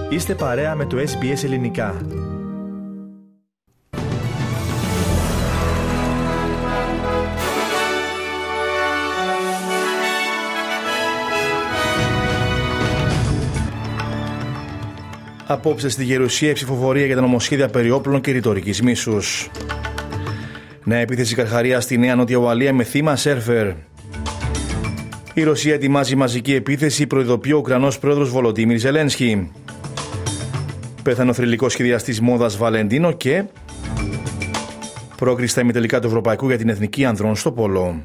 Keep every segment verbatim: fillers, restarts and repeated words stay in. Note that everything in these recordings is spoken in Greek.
Είστε παρέα με το ες μπι ες Ελληνικά. Απόψε στη Γερουσία η ψηφοφορία για τα νομοσχέδια περί όπλων και ρητορικής μίσους. Νέα επίθεση Καρχαρία στη Νέα Νότια Ουαλία με θύμα σέρφερ. Η Ρωσία ετοιμάζει μαζική επίθεση, προειδοποιεί ο Ουκρανός πρόεδρος Βολοντίμιρ Ζελένσκι. Πέθανε ο θρυλικός σχεδιαστής μόδας Βαλεντίνο και πρόκριση στα ημιτελικά του Ευρωπαϊκού για την Εθνική Ανδρών στο Πόλο.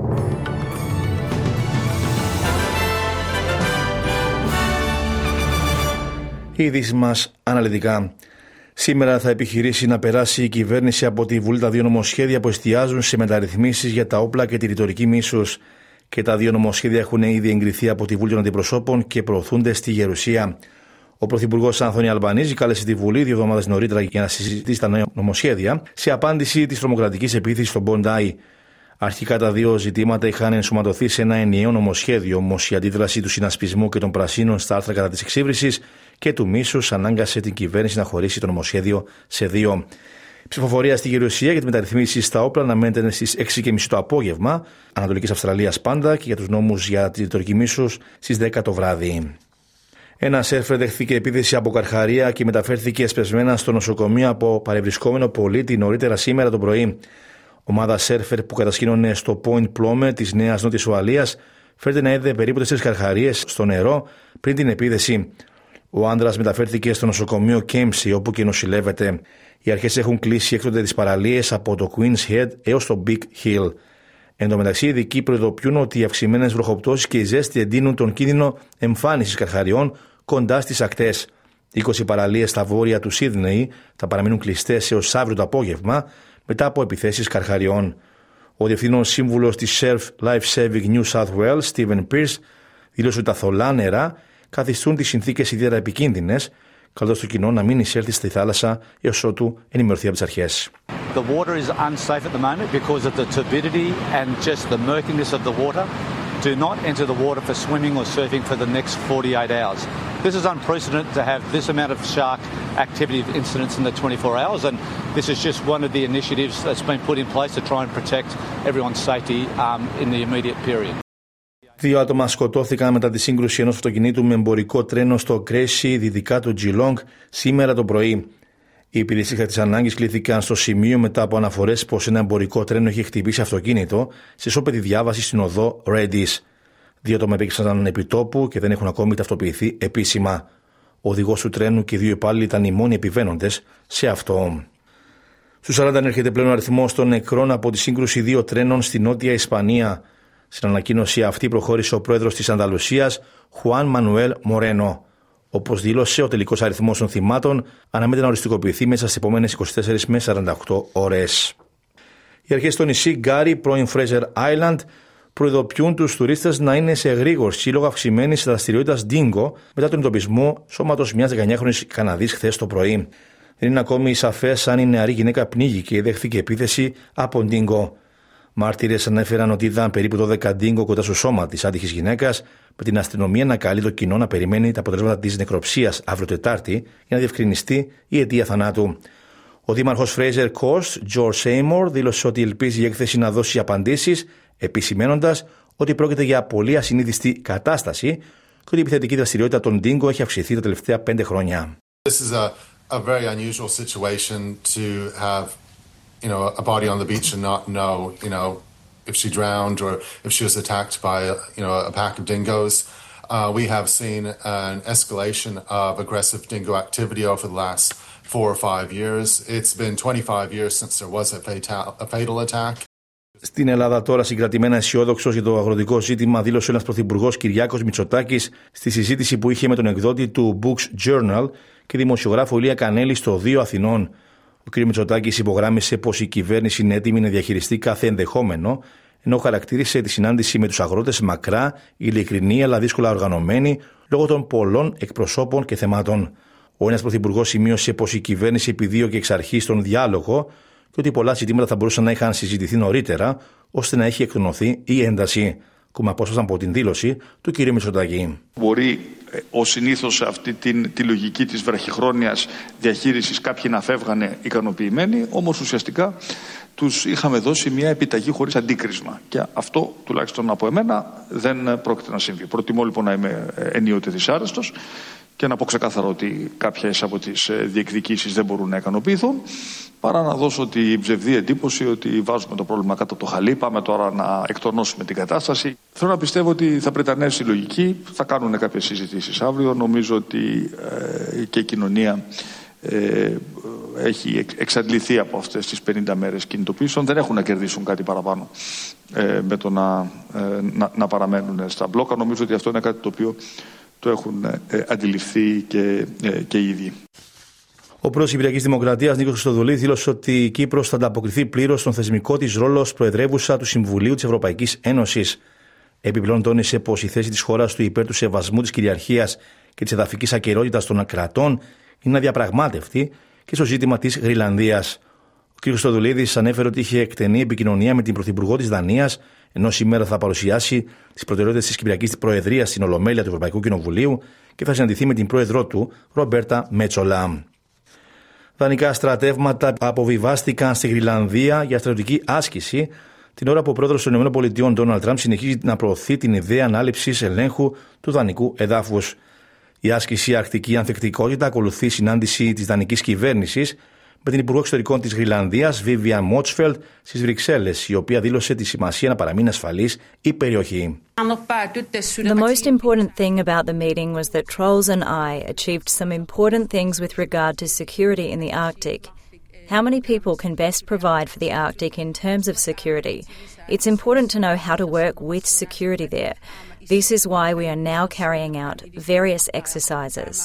Οι ειδήσεις μας αναλυτικά. Σήμερα θα επιχειρήσει να περάσει η κυβέρνηση από τη Βουλή τα δύο νομοσχέδια που εστιάζουν σε μεταρρυθμίσεις για τα όπλα και τη ρητορική μίσους. Και τα δύο νομοσχέδια έχουν ήδη εγκριθεί από τη Βουλή των Αντιπροσώπων και προωθούνται στη Γερουσία. Ο Πρωθυπουργός Άνθονι Αλμπανίζη κάλεσε τη Βουλή δύο εβδομάδες νωρίτερα για να συζητήσει τα νέα νομοσχέδια σε απάντηση της τρομοκρατικής επίθεσης στο Μποντάι. Αρχικά τα δύο ζητήματα είχαν ενσωματωθεί σε ένα ενιαίο νομοσχέδιο, όμως η αντίδραση του συνασπισμού και των πρασίνων στα άρθρα κατά της εξύβρισης και του μίσους ανάγκασε την κυβέρνηση να χωρίσει το νομοσχέδιο σε δύο. Η ψηφοφορία στη Γερουσία για τη μεταρρυθμίση στα όπλα αναμένεται στις έξι και μισή το απόγευμα, Ανατολικής Αυστραλίας πάντα, και για τους νόμους για τη ρητορική μίσους στις δέκα το βράδυ. Ένα σέρφερ δέχθηκε επίθεση από Καρχαρία και μεταφέρθηκε εσπεσμένα στο νοσοκομείο από παρευρισκόμενο πολίτη νωρίτερα σήμερα το πρωί. Ομάδα σέρφερ που κατασκήνωνε στο Point Plomer της Νέας Νότιας Ουαλίας φέρεται να είδε περίπου τέσσερις καρχαρίες στο νερό πριν την επίθεση. Ο άντρας μεταφέρθηκε στο νοσοκομείο Κέμψη, όπου και νοσηλεύεται. Οι αρχές έχουν κλείσει έκτοτε τις παραλίες από το Queen's Head έως το Big Hill. Εν τω μεταξύ, οι ειδικοί προειδοποιούν ότι οι αυξημένες βροχοπτώσεις και η ζέστη εντείνουν τον κίνδυνο εμφάνισης καρχαριών κοντά στις ακτές. είκοσι παραλίες στα βόρεια του Σίδνεϊ θα παραμείνουν κλειστές έως αύριο το απόγευμα μετά από επιθέσεις καρχαριών. Ο διευθύνων σύμβουλος της Surf Life Saving New South Wales, Stephen Pearce, δήλωσε ότι τα θολά νερά καθιστούν τις συνθήκες ιδιαίτερα επικίνδυνες, καλώντας το κοινό να μην εισέλθει στη θάλασσα έως ότου ενημερωθεί από τις αρχές. The water is unsafe at the moment because of the turbidity and just the murkiness of the water. Do not enter the water for swimming or surfing for the next forty-eight hours. This is unprecedented to have this amount of shark activity incidents in the twenty-four hours, and this is just one of the initiatives that's been put in place to try and protect everyone's safety um, in the immediate period. Δύο άτομα σκοτώθηκαν μετά τη σύγκρουση ενός αυτοκινήτου με εμπορικό τρένο στο Κρέσι, δυτικά του Geelong, σήμερα το πρωί. Οι υπηρεσίες της ανάγκης κλήθηκαν στο σημείο μετά από αναφορές πως ένα εμπορικό τρένο είχε χτυπήσει αυτοκίνητο σε ισόπεδη διάβαση στην οδό Redis. Δύο άτομα επέκυψαν επί τόπου και δεν έχουν ακόμη ταυτοποιηθεί επίσημα. Ο οδηγός του τρένου και οι δύο υπάλληλοι ήταν οι μόνοι επιβαίνοντες σε αυτό. Στους σαράντα ανέρχεται πλέον ο αριθμός των νεκρών από τη σύγκρουση δύο τρένων στη Νότια Ισπανία. Στην ανακοίνωση αυτή προχώρησε ο πρόεδρος της Ανταλουσίας, Χουάν Μανουέλ Μορένο. Όπως δήλωσε, ο τελικός αριθμός των θυμάτων αναμένεται να οριστικοποιηθεί μέσα στις επόμενες είκοσι τέσσερις με σαράντα οκτώ ώρες. Οι αρχές στο νησί Γκάρι, πρώην Fraser Island, προειδοποιούν τους τουρίστες να είναι σε εγρήγορση λόγω αυξημένης δραστηριότητας ντίνγκο μετά τον εντοπισμό σώματος μιας δεκαεννιάχρονης Καναδής χθες το πρωί. Δεν είναι ακόμη σαφές αν η νεαρή γυναίκα πνίγηκε ή δέχθηκε επίθεση από ντίνγκο. Μάρτυρες ανέφεραν ότι είδαν περίπου δώδεκα ντίνγκο κοντά στο σώμα της άτυχης γυναίκας, με την αστυνομία να καλεί το κοινό να περιμένει τα αποτελέσματα της νεκροψίας αύριο Τετάρτη για να διευκρινιστεί η αιτία θανάτου. Ο δήμαρχος Fraser Coast, George Seymour, δήλωσε ότι ελπίζει η έκθεση να δώσει απαντήσεις, επισημαίνοντας ότι πρόκειται για πολύ ασυνήθιστη κατάσταση και ότι η επιθετική δραστηριότητα των ντίνγκο έχει αυξηθεί τα τελευταία πέντε χρόνια. This is a, a very unusual situation to have, you know, a body on the beach and not know, you know, if she drowned or if she was attacked by, you know, a pack of dingoes. Uh, we have seen an escalation of aggressive dingo activity over the last four or five years. It's been twenty-five years since there was a fatal, a fatal attack. Στην Ελλάδα, τώρα συγκρατημένα αισιόδοξος για το αγροτικό ζήτημα, δήλωσε ένας πρωθυπουργός, Κυριάκος Μητσοτάκης, στη συζήτηση που είχε με τον εκδότη του Books Journal και δημοσιογράφο Ηλία Κανέλη στο δύο Αθηνών. Ο κ. Μητσοτάκης υπογράμμισε πως η κυβέρνηση είναι έτοιμη να διαχειριστεί κάθε ενδεχόμενο, ενώ χαρακτήρισε τη συνάντηση με τους αγρότες μακρά, ειλικρινή αλλά δύσκολα οργανωμένη λόγω των πολλών εκπροσώπων και θεμάτων. Ο ένας πρωθυπουργός σημείωσε πως η κυβέρνηση επιδίωκε εξ αρχής τον διάλογο και ότι πολλά ζητήματα θα μπορούσαν να είχαν συζητηθεί νωρίτερα, ώστε να έχει εκτονωθεί η ένταση. Ακούμε απόσπασμα από την δήλωση του κ. Μητσοτάκη. Μπορεί ως συνήθως αυτή την, τη λογική της βραχυχρόνιας διαχείρισης κάποιοι να φεύγανε ικανοποιημένοι, όμως ουσιαστικά τους είχαμε δώσει μια επιταγή χωρίς αντίκρισμα. Και αυτό, τουλάχιστον από εμένα, δεν πρόκειται να συμβεί. Προτιμώ λοιπόν να είμαι ενίοτε δυσάρεστος και να πω ξεκάθαρα ότι κάποιες από τις διεκδικήσεις δεν μπορούν να ικανοποιηθούν, παρά να δώσω την ψευδή εντύπωση ότι βάζουμε το πρόβλημα κάτω από το χαλί, πάμε τώρα να εκτονώσουμε την κατάσταση. Θέλω να πιστεύω ότι θα πρετανεύσει η λογική, θα κάνουν κάποιες συζητήσεις αύριο. Νομίζω ότι ε, και η κοινωνία ε, έχει εξαντληθεί από αυτές τις πενήντα μέρες κινητοποίησεων. Δεν έχουν να κερδίσουν κάτι παραπάνω ε, με το να, ε, να, να παραμένουν στα μπλόκα. Νομίζω ότι αυτό είναι κάτι το οποίο το έχουν ε, αντιληφθεί και, ε, και οι ίδιοι. Ο πρόεδρος της Κυπριακής Δημοκρατίας, Νίκος Χριστοδουλίδης, δήλωσε ότι η Κύπρος θα ανταποκριθεί πλήρως στον θεσμικό της ρόλο ως προεδρεύουσα του Συμβουλίου της Ευρωπαϊκής Ένωσης. Επιπλέον, τόνισε πως η θέση της χώρας του υπέρ του σεβασμού της κυριαρχίας και της εδαφικής ακεραιότητας των κρατών είναι αδιαπραγμάτευτη και στο ζήτημα της Γροιλανδίας. Ο κ. Χριστοδουλίδης ανέφερε ότι είχε εκτενή επικοινωνία με την Πρωθυπουργό της Δανίας, ενώ σήμερα θα παρουσιάσει τις προτεραιότητες της Κυπριακής Προεδρίας στην Ολομέλεια του Ευρωπαϊκού Κοινοβουλίου και θα συναντηθεί με την πρόεδρό του, Ρομπέρτα Μέτσολα. Δανεικά στρατεύματα αποβιβάστηκαν στη Γροιλανδία για στρατιωτική άσκηση, την ώρα που ο πρόεδρος των ΗΠΑ, Ντόναλντ Τραμπ, συνεχίζει να προωθεί την ιδέα ανάληψης ελέγχου του δανεικού εδάφους. Η άσκηση Αρκτική Ανθεκτικότητα ακολουθεί συνάντηση της δανεικής κυβέρνησης με την Υπουργό Εξωτερικών της Γροιλανδίας, Βίβιαν Μότσφελτ, στις Βρυξέλλες, η οποία δήλωσε τη σημασία να παραμείνει ασφαλής η περιοχή. The most important thing about the meeting was that Trolls and I achieved some important things with regard to security in the Arctic. How many people can best provide for the Arctic in terms of security? It's important to know how to work with security there. This is why we are now carrying out various exercises.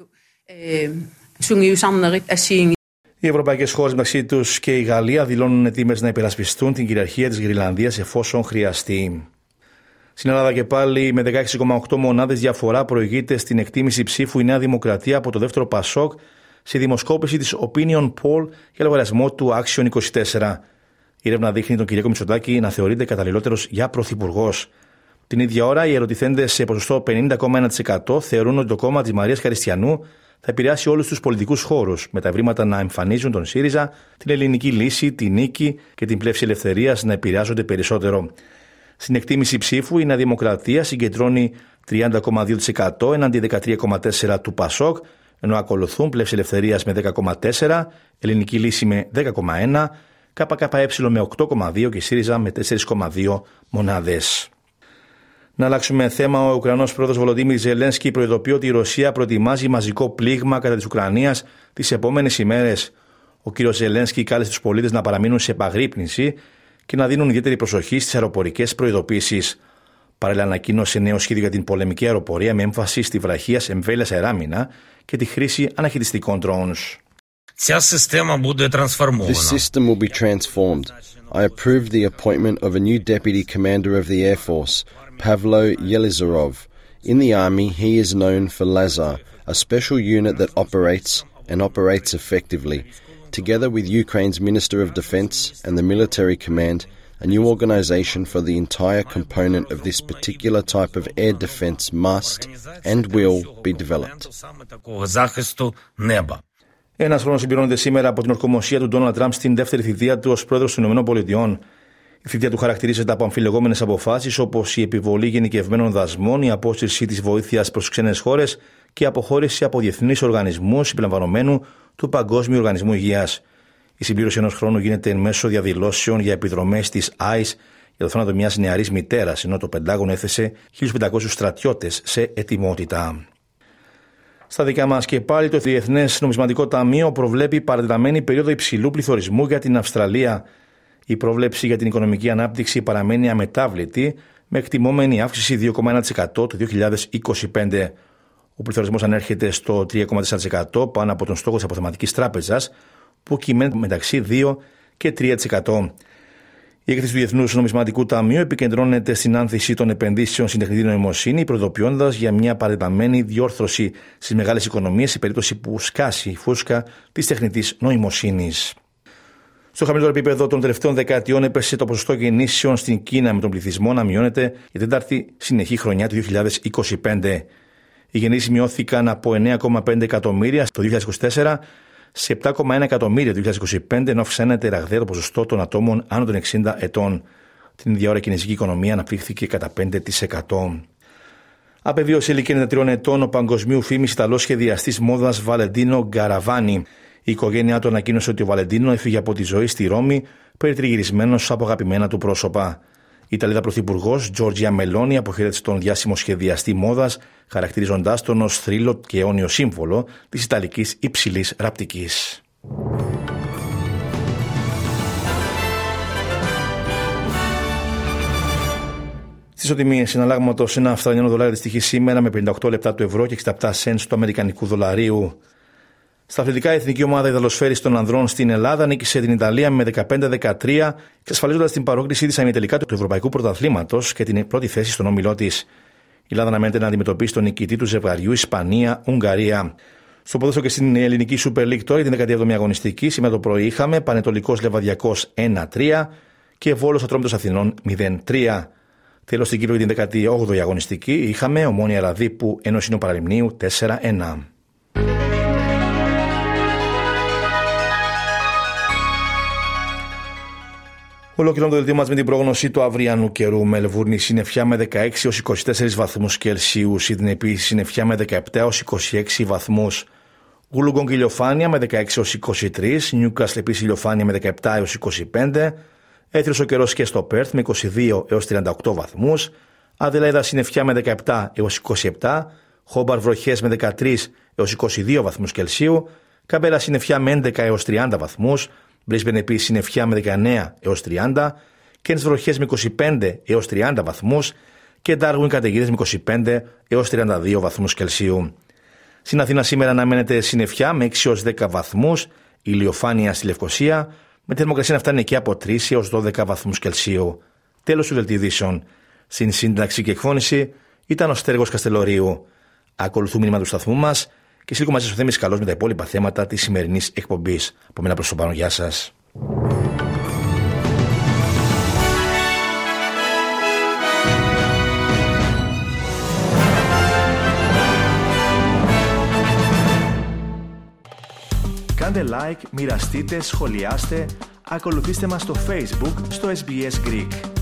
Οι ευρωπαϊκές χώρες, μεταξύ τους και η Γαλλία, δηλώνουν έτοιμες να υπερασπιστούν την κυριαρχία της Γροιλανδίας εφόσον χρειαστεί. Στην Ελλάδα και πάλι, με δεκαέξι κόμμα οκτώ μονάδες διαφορά, προηγείται στην εκτίμηση ψήφου η Νέα Δημοκρατία από το δεύτερο Πασόκ στη δημοσκόπηση της Opinion Poll για λογαριασμό του Action είκοσι τέσσερα. Η έρευνα δείχνει τον κ. Μητσοτάκη να θεωρείται καταλληλότερος για πρωθυπουργός. Την ίδια ώρα, οι ερωτηθέντες σε ποσοστό πενήντα κόμμα ένα τοις εκατό θεωρούν ότι το κόμμα της Μαρίας Χαριστιανού θα επηρεάσει όλους τους πολιτικούς χώρους, με τα ευρήματα να εμφανίζουν τον ΣΥΡΙΖΑ, την Ελληνική Λύση, την Νίκη και την Πλεύση Ελευθερίας να επηρεάζονται περισσότερο. Στην εκτίμηση ψήφου, η Νέα Δημοκρατία συγκεντρώνει τριάντα κόμμα δύο τοις εκατό εναντί δεκατρία κόμμα τέσσερα τοις εκατό του Πασόκ, ενώ ακολουθούν Πλεύση Ελευθερίας με δέκα κόμμα τέσσερα τοις εκατό, Ελληνική Λύση με δέκα κόμμα ένα τοις εκατό, ΚΚΕ με οκτώ κόμμα δύο τοις εκατό και ΣΥΡΙΖΑ με τέσσερα κόμμα δύο μονάδες. Να αλλάξουμε θέμα. Ο Ουκρανός πρόεδρος Βολοντίμιρ Ζελένσκι προειδοποιεί ότι η Ρωσία προετοιμάζει μαζικό πλήγμα κατά της Ουκρανίας τις επόμενες ημέρες. Ο κ. Ζελένσκι κάλεσε τους πολίτες να παραμείνουν σε επαγρύπνηση και να δίνουν ιδιαίτερη προσοχή στις αεροπορικές προειδοποίησεις. Παράλληλα, ανακοίνωσε νέο σχέδιο για την πολεμική αεροπορία με έμφαση στη βραχίας εμβέλειας αεράμινα και τη χρήση αναχαιτιστικών drones. This system will be transformed. I approve the appointment of a new deputy commander of the Air Force, Pavlo Yelizarov. In the army, he is known for Lazar, a special unit that operates and operates effectively. Together with Ukraine's Minister of Defense and the military command, a new organization for the entire component of this particular type of air defense must and will be developed. Ένας χρόνος συμπληρώνεται σήμερα από την ορκομοσία του Ντόναλντ Τραμπ στην δεύτερη θητεία του ως πρόεδρος των ΗΠΑ. Η θητεία του χαρακτηρίζεται από αμφιλεγόμενες αποφάσεις όπως η επιβολή γενικευμένων δασμών, η απόσυρση της βοήθειας προς ξένες χώρες και η αποχώρηση από διεθνείς οργανισμούς συμπεριλαμβανομένου του Παγκόσμιου Οργανισμού Υγείας. Η συμπλήρωση ενός χρόνου γίνεται εν μέσω διαδηλώσεων για επιδρομές της άι ες για το θάνατο μιας νεαρής μητέρας, ενώ το Πεντάγωνο έθεσε χίλιους πεντακόσιους στρατιώτες σε ετοιμότητα. Στα δικά μας και πάλι, το Διεθνές Νομισματικό Ταμείο προβλέπει παρατεταμένη περίοδο υψηλού πληθωρισμού για την Αυστραλία. Η πρόβλεψη για την οικονομική ανάπτυξη παραμένει αμετάβλητη, με εκτιμόμενη αύξηση δύο κόμμα ένα τοις εκατό το δύο χιλιάδες είκοσι πέντε. Ο πληθωρισμός ανέρχεται στο τρία κόμμα τέσσερα τοις εκατό, πάνω από τον στόχο της Αποθεματικής Τράπεζας, που κυμαίνεται μεταξύ δύο και τρία τοις εκατό. Η έκθεση του Διεθνούς Νομισματικού Ταμείου επικεντρώνεται στην άνθηση των επενδύσεων στην τεχνητή νοημοσύνη, προειδοποιώντας για μια παρατεταμένη διόρθωση στις μεγάλες οικονομίες σε περίπτωση που σκάσει η φούσκα της τεχνητής νοημοσύνης. Στο χαμηλότερο επίπεδο των τελευταίων δεκαετιών έπεσε το ποσοστό γεννήσεων στην Κίνα, με τον πληθυσμό να μειώνεται για τέταρτη συνεχή χρονιά του δύο χιλιάδες είκοσι πέντε. Οι γεννήσεις μειώθηκαν από εννέα κόμμα πέντε εκατομμύρια το δύο χιλιάδες είκοσι τέσσερα σε επτά κόμμα ένα εκατομμύρια το δύο χιλιάδες είκοσι πέντε, ενώ αυξάνεται ραγδαία το ποσοστό των ατόμων άνω των εξήντα ετών. Την ίδια ώρα η κινέζικη οικονομία αναπτύχθηκε κατά πέντε τοις εκατό. Απεβίωσε ηλικία ενενήντα τριών ετών ο παγκοσμίου φήμης Ιταλός σχεδιαστής μόδας Βαλεντίνο Γκαραβάνι. Η οικογένειά του ανακοίνωσε ότι ο Βαλεντίνο έφυγε από τη ζωή στη Ρώμη, περιτριγυρισμένος από αγαπημένα του πρόσωπα. Η Ιταλίδα πρωθυπουργός Τζόρτζια Μελόνι αποχαιρέτησε τον διάσημο σχεδιαστή μόδας, χαρακτηρίζοντάς τον ως θρύλο και αιώνιο σύμβολο της ιταλικής υψηλής ραπτικής. Στις οτιμίες συναλλάγματος, ένα αυστραλιανό δολάριο αντιστοιχεί σήμερα με πενήντα οκτώ λεπτά του ευρώ και εξήντα επτά σεντ του αμερικανικού δολαρίου. Στα αθλητικά, η εθνική ομάδα ιδαλοσφαίρης των ανδρών στην Ελλάδα νίκησε την Ιταλία με δεκαπέντε δεκατρία, εξασφαλίζοντας την παρόκριση της ημιτελικά του Ευρωπαϊκού Πρωταθλήματος και την πρώτη θέση στον όμιλό της. Η Ελλάδα αναμένεται να αντιμετωπίσει τον νικητή του ζευγαριού Ισπανία-Ουγγαρία. Στο ποδόσφαιρο και στην ελληνική Super League τώρα, την δεκαετία εβδομήντα αγωνιστική, σήμερα το πρωί είχαμε Πανετολικός Λεβαδιακός ένα τρία και Βόλος Ατρόμητος Αθηνών μηδέν τρία. Τέλος, στην Κύπρο την δεκαετή όγδοη αγωνιστική είχαμε Ομόνοια Ραδίππου Ενωσίνου Παραλιμνίου τέσσερα ένα. Ολοκληρώνω το δελτίο μας με την πρόγνωση του αυριανού καιρού. Μελβούρνη συννεφιά με δεκαέξι έως είκοσι τέσσερις βαθμούς Κελσίου. Σίδνεϊ επίσης συννεφιά με δεκαεπτά έως είκοσι έξι βαθμούς. Γουλουγκόνγκ ηλιοφάνεια με δεκαέξι έως είκοσι τρία. Νιούκασλ επίσης ηλιοφάνεια με δεκαεπτά έως είκοσι πέντε. Έθριος ο καιρός και στο Πέρθ με είκοσι δύο έως τριάντα οκτώ βαθμούς. Αδελαίδα συννεφιά με δεκαεπτά έως είκοσι επτά. Χόμπαρ βροχές με δεκατρία έως είκοσι δύο βαθμούς Κελσίου. Καμπέρα συννεφιά με έντεκα έως τριάντα βαθμούς. Μπρίσμπεν επίσης συννεφιά με δεκαεννέα έως τριάντα, Κέντς βροχές με είκοσι πέντε έως τριάντα βαθμούς και Ντάρουιν καταιγίδες με είκοσι πέντε έως τριάντα δύο βαθμούς Κελσίου. Στην Αθήνα σήμερα αναμένεται συννεφιά με έξι έως δέκα βαθμούς, ηλιοφάνεια στη Λευκοσία, με τη θερμοκρασία να φτάνει και από τρία έως δώδεκα βαθμούς Κελσίου. Τέλος του δελτίου ειδήσεων. Στην σύνταξη και εκφώνηση ήταν ο Στέργος Καστελορίου. Ακολουθούν μήνυμα του σταθμού μας και σύλλογο μαζί στο Θέμης καλώς με τα υπόλοιπα θέματα της σημερινής εκπομπής. Από μένα προς το πάνω, γεια σας. Κάντε like, μοιραστείτε, σχολιάστε, ακολουθήστε μας στο Facebook, στο ες μπι ες Greek.